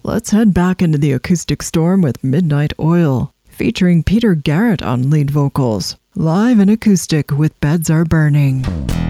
Let's head back into the acoustic storm with Midnight Oil, featuring Peter Garrett on lead vocals, live and acoustic with Beds Are Burning.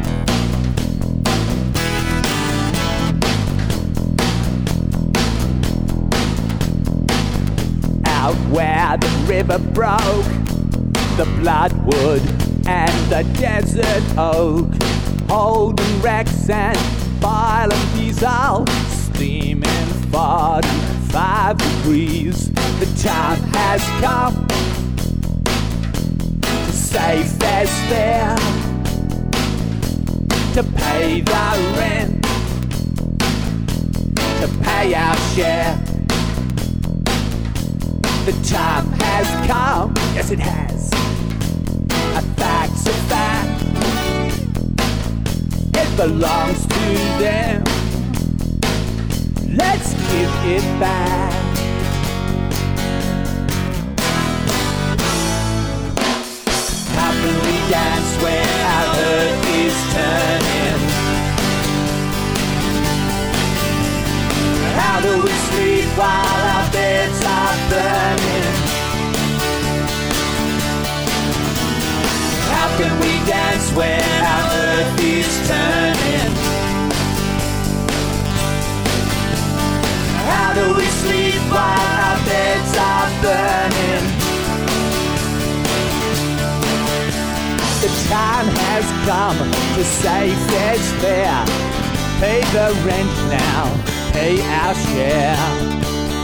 Out where the river broke, the bloodwood and the desert oak, holding wrecks and violent diesel, steaming 45 degrees. The time has come to say fair's fair, to pay the rent, to pay our share. The time has come, yes it has. A fact's a fact, it belongs to them. Let's give it back. How can we dance when our earth is turning? How do we sleep while our beds are burning? How can we dance when our earth is turning? How do we sleep while our beds are burning? The time has come to say fair's fair. Pay the rent now, pay our share.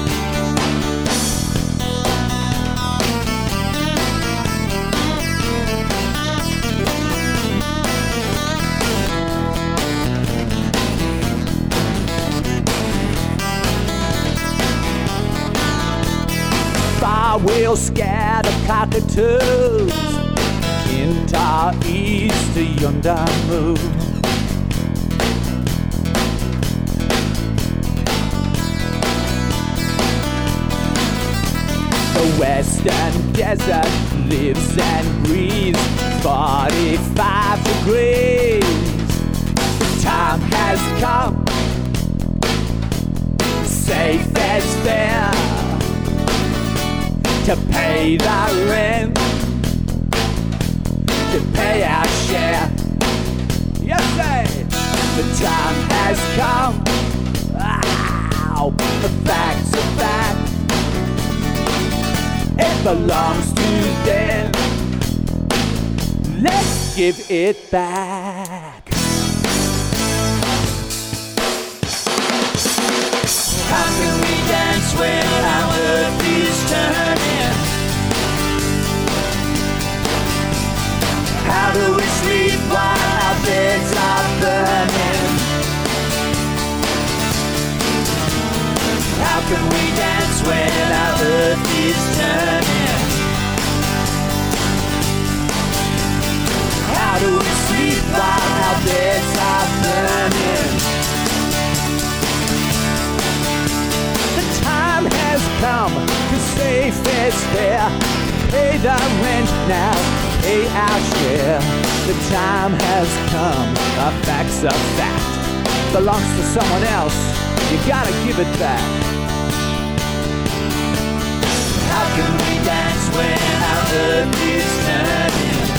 We'll scatter cockatoos into our east to yonder moon. The western desert lives and breathes 45 degrees. The time has come, safe as fair, to pay the rent, to pay our share. Yes, sir. The time has come. Ow, the fact's a fact. It belongs to them. Let's give it back. How can we dance when our earth is turning? How do we sleep while our beds are burning? How can we dance when our earth is turning? How do we sleep while our beds are burning? The time has come to say fair's fair. Pay the rent now, pay our share. The time has come, a fact's a fact. Belongs to someone else, you gotta give it back. How can we dance when our earth is turning?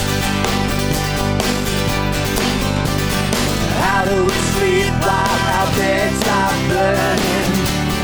How do we sleep while our beds are burning?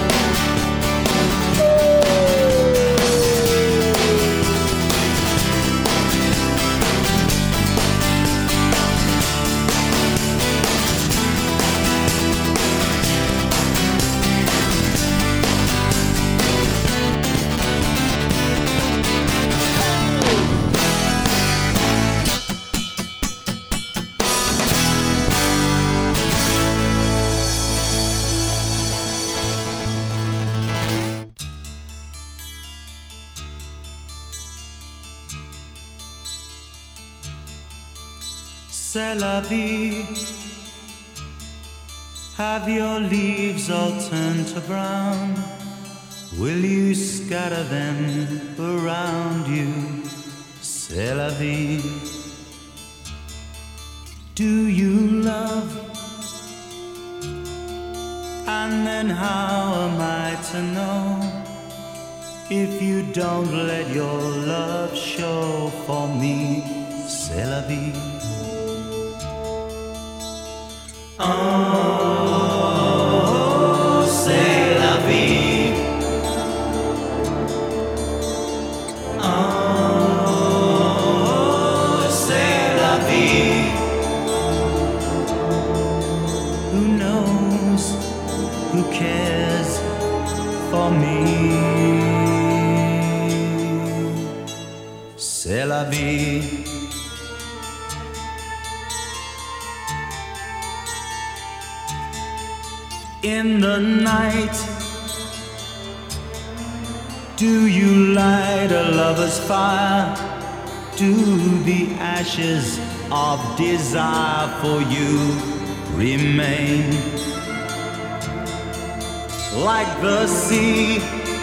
C'est la vie. Have your leaves all turned to brown? Will you scatter them around you? C'est la vie. Do you love? And then how am I to know if you don't let your love show for me? C'est la vie. Oh, c'est la vie. Oh, c'est la vie. Who knows? Who cares for me? C'est la vie. In the night, do you light a lover's fire? Do the ashes of desire for you remain? Like the sea,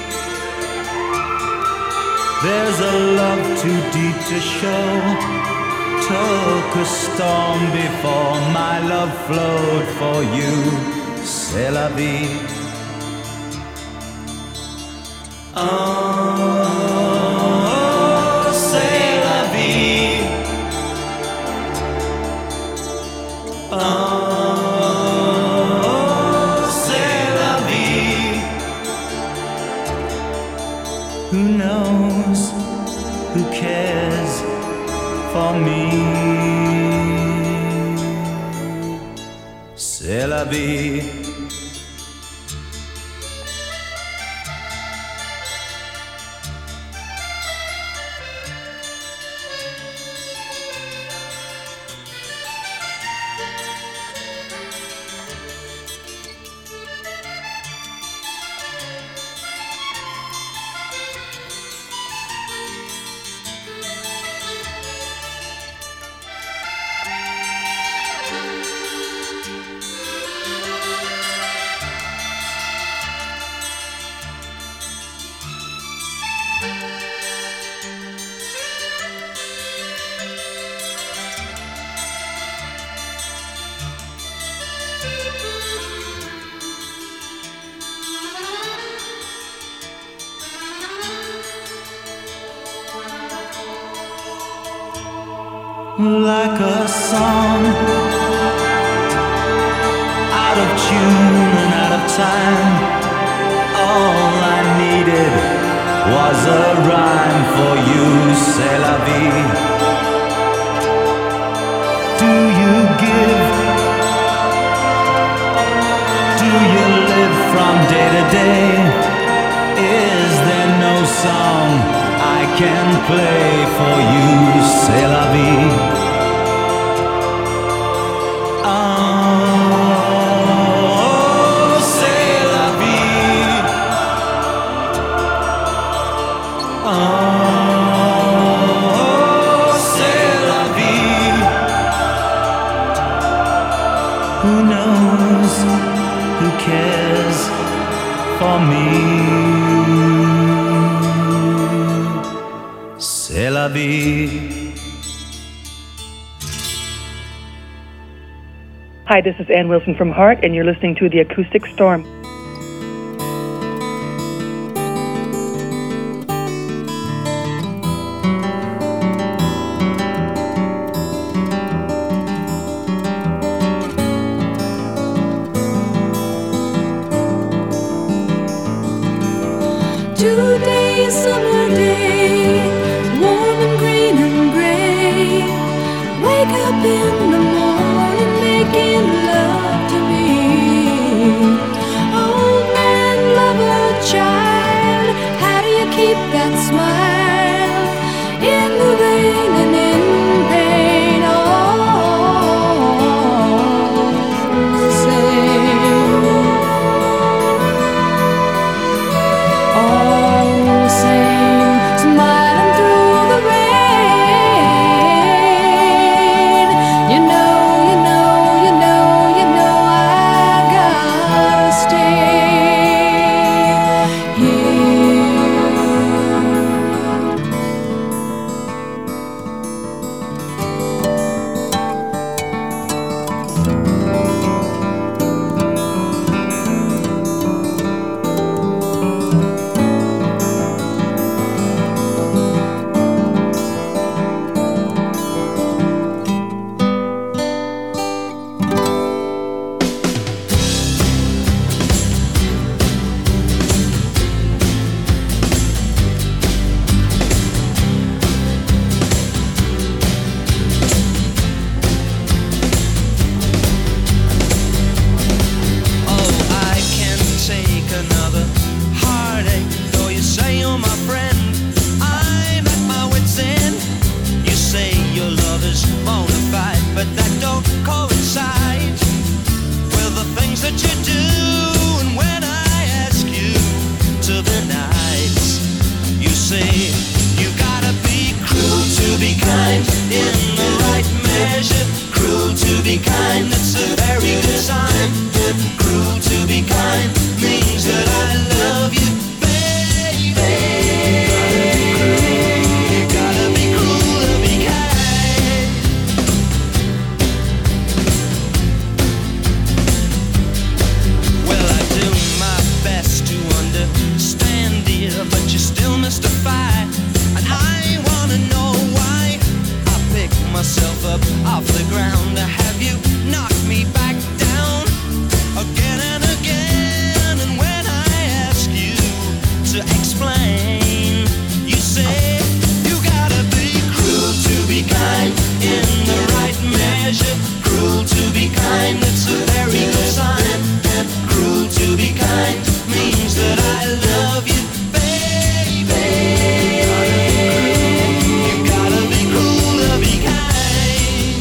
there's a love too deep to show. Took a storm before my love flowed for you. C'est la vie. Oh, c'est la vie. Oh, c'est la vie. Who knows? Who cares for me? C'est la vie. Like a song, out of tune and out of time. All I needed was a rhyme for you. C'est la vie. Do you give? Do you live from day to day? Is there no song I can play for you? C'est la vie. Oh, c'est la vie. Oh, c'est la vie. Who knows? Who cares for me? C'est la vie. Hi, this is Ann Wilson from Heart, and you're listening to The Acoustic Storm. Today is summer day, warm and green and gray. Wake up in the morning, making love to me. Old man, lover, child, how do you keep that smile in the rain and in pain? All the same, all the same, smiling through the rain. You know, you know, you know, you know I gotta stay here. means that I love you, baby. You gotta be cruel to be kind.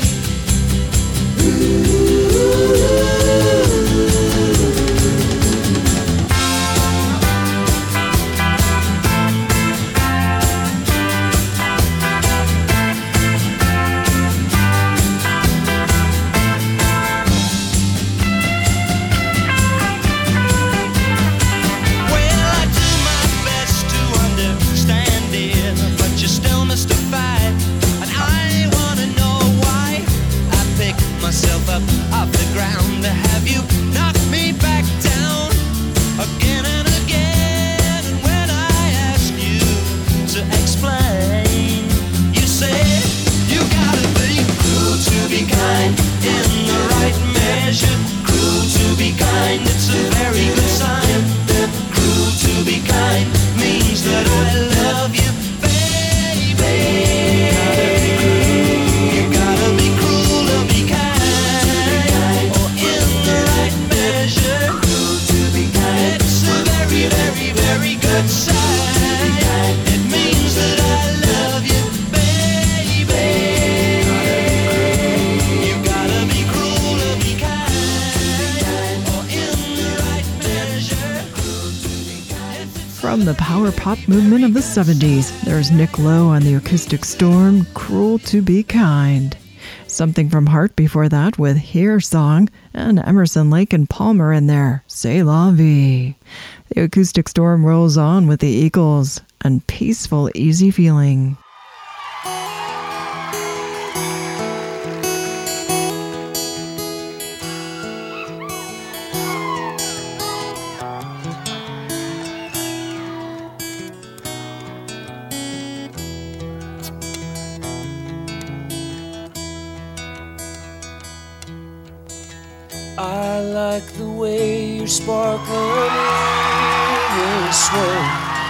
Off the ground to have you knock me back down again and again. And when I ask you to explain, you say you gotta be cruel to be kind in the right measure. Cruel to be kind, it's a very good sign. Cruel to be kind means that I love you, baby. You gotta be cruel to be kind. Very good sign. It means that I love you, baby. You gotta be cruel to be kind, or in the right measure. From the power pop movement of the 70s, there's Nick Lowe on the Acoustic Storm, Cruel to Be Kind. Something from Heart before that with Here Song, and Emerson, Lake and Palmer in there, C'est La Vie. The Acoustic Storm rolls on with the Eagles and Peaceful Easy Feeling. I like the way your sparkling eyes sway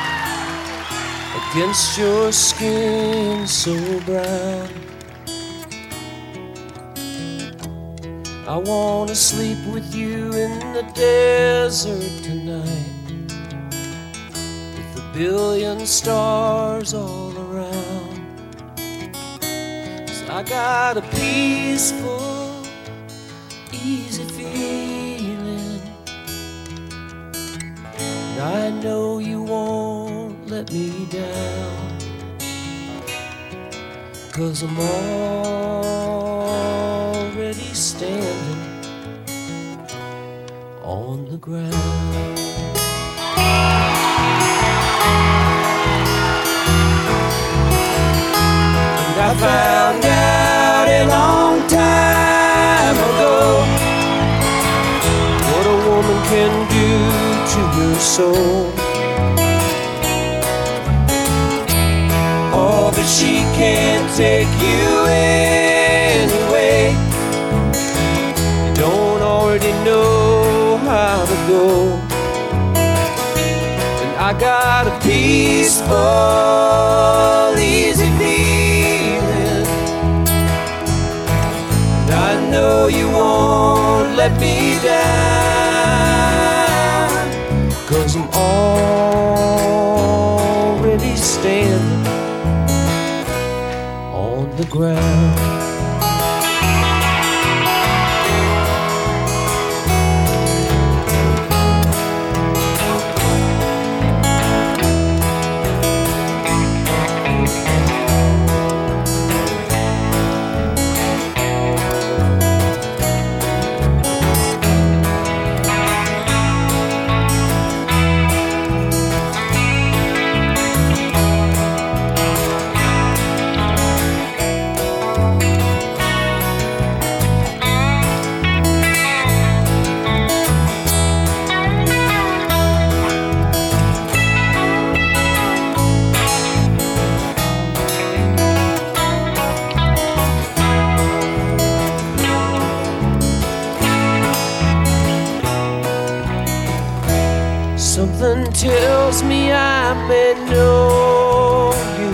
against your skin so brown. I wanna sleep with you in the desert tonight, with a billion stars all around. 'Cause I got a peaceful, easy feeling, and I know you won't let me down, 'cause I'm already standing on the ground. And I found out a long time ago what a woman can do to your soul. Oh, but she can't take you anyway. You don't already know how to go. And I got a peaceful, easy feeling, and I know you won't let me down, 'cause I'm already standing on the ground. Something tells me I may know you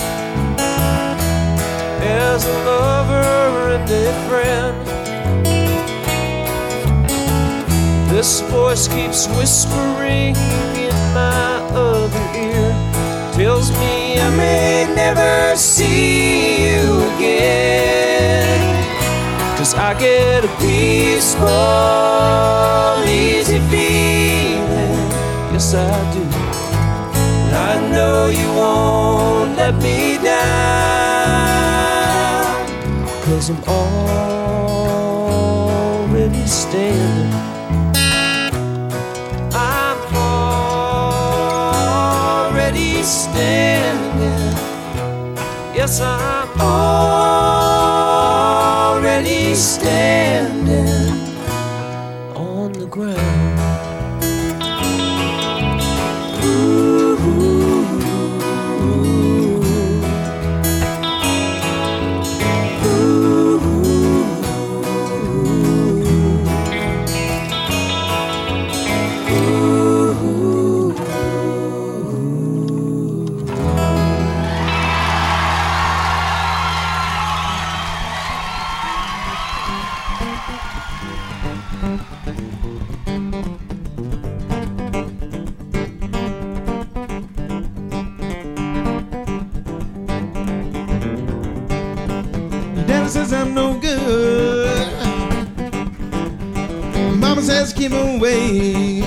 as a lover and a friend. This voice keeps whispering in my other ear, tells me I may never see you again. 'Cause I get a peaceful, easy feeling, yes I do. And I know you won't let me down, 'cause I'm already standing. I'm already standing. Yes, I'm already standing on the ground. Ooh, ooh, Daddy says I'm no good. Mama says keep away.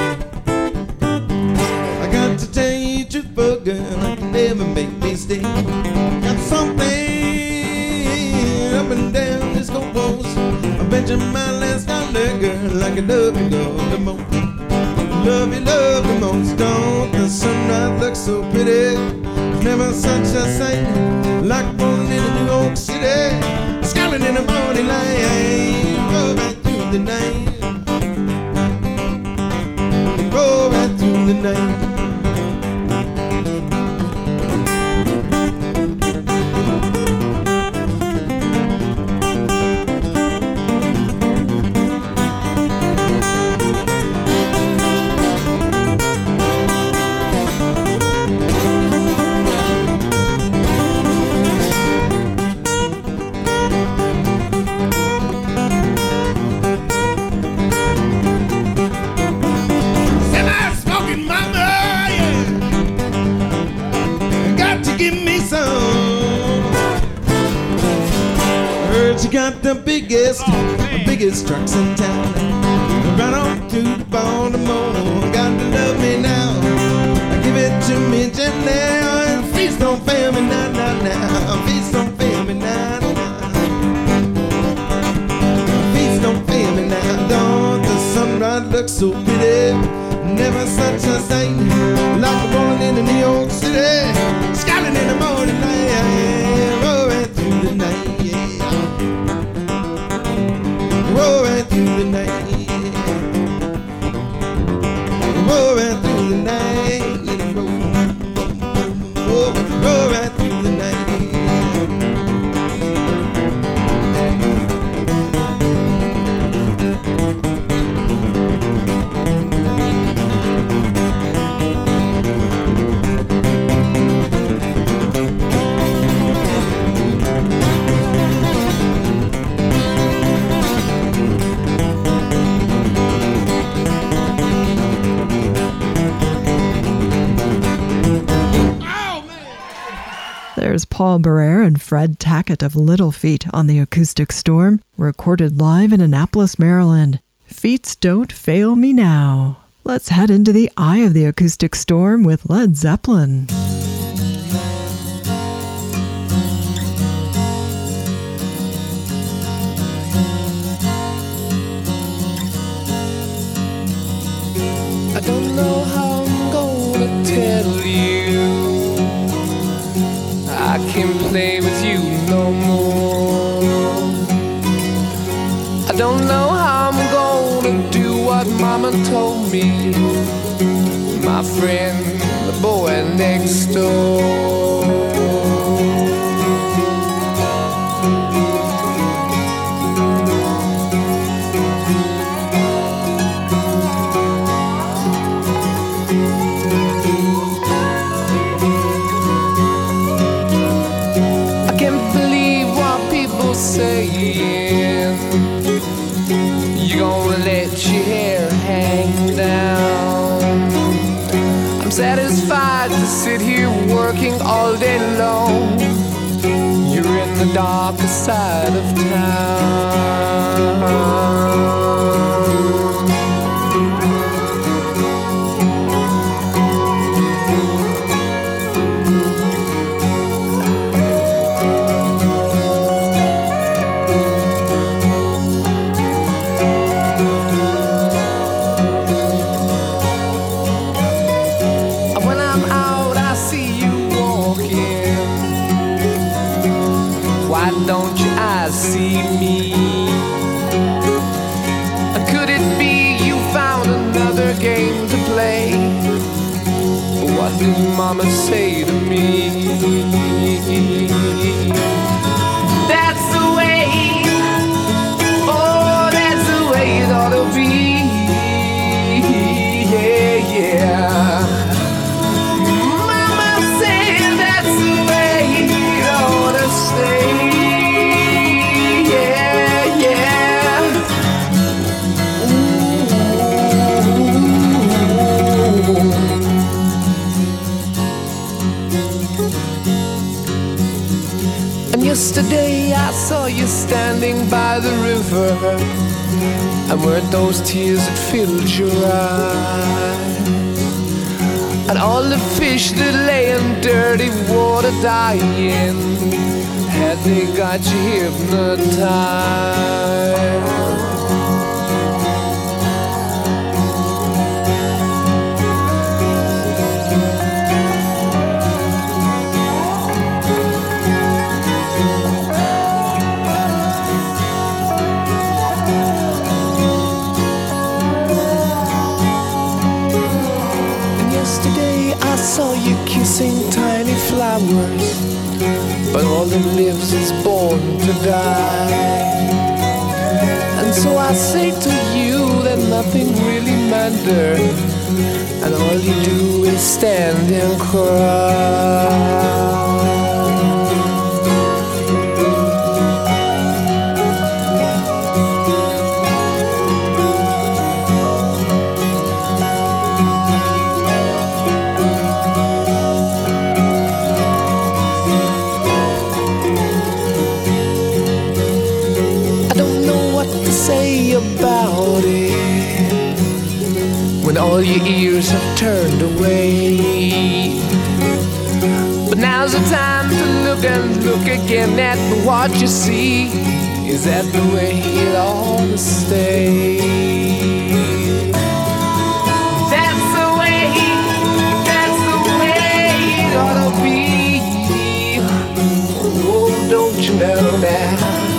I got to tell you the truth, but girl, I can never make me stay. Got something up and down this goalpost. I bet you my last dollar, girl, like a love you love the most. Love you love the most. Don't the sunrise look so pretty? There's never such a sight like rolling in New York City, smiling in the morning light, roll right through the night, roll right through the night. You got the biggest trucks in town. Right on to the Baltimore. Got to love me now. Give it to me gently. Please don't fail me now, now, now. Please don't fail me now, now. Please don't fail me now. Don't the sunrise look so pretty? Never such a sight like rolling in New York City, smiling in the morning light, roll right through the night. Roll right through the night, roll right through the night, let it roll, roll right through the night. There's Paul Barrere and Fred Tackett of Little Feat on the Acoustic Storm, recorded live in Annapolis, Maryland. Feats Don't Fail Me Now. Let's head into the eye of the Acoustic Storm with Led Zeppelin. I don't know how I'm gonna tell you I can't play with you no more. I don't know how I'm gonna do what Mama told me, my friend, the boy next door. Saying you're gonna let your hair satisfied to sit here working all day long. You're in the darker side of town. Don't your eyes see me? Could it be you found another game to play? But what did Mama say to me? That's the way, oh, that's the way it ought to be. Yeah, yeah. Mama said that's the way it ought to stay. Yesterday I saw you standing by the river, and weren't those tears that filled your eyes? And all the fish that lay in dirty water dying, had they got you hypnotized? I saw you kissing tiny flowers, but all that lives is born to die. And so I say to you that nothing really matters, and all you do is stand and cry. Say about it when all your ears have turned away. But now's the time to look and look again at what you see. Is that the way it ought to stay? That's the way it ought to be. Oh, don't you know that?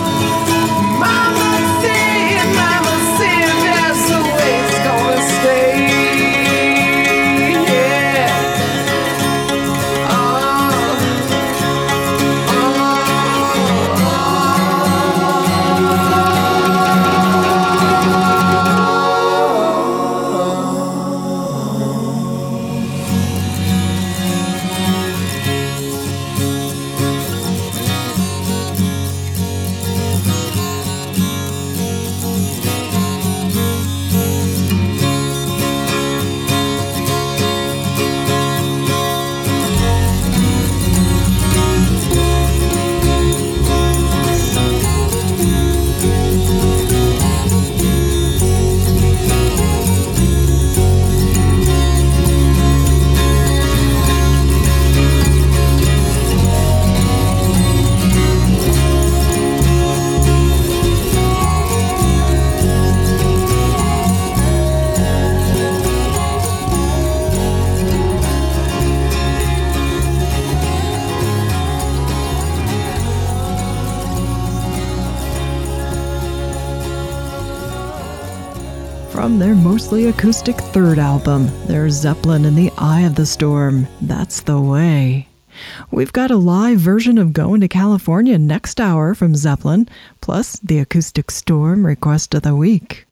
From their mostly acoustic third album, there's Zeppelin in the Eye of the Storm. That's the way. We've got a live version of Going to California next hour from Zeppelin, plus the Acoustic Storm request of the week.